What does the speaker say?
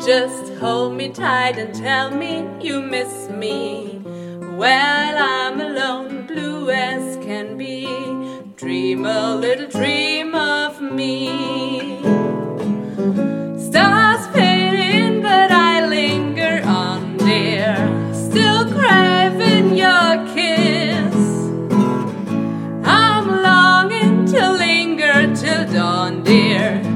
Just hold me tight and tell me you miss me. While I'm alone, blue as can be, dream a little dream of me. Stars fading, but I linger on, dear, still craving your kiss. I'm longing to linger till dawn, dear.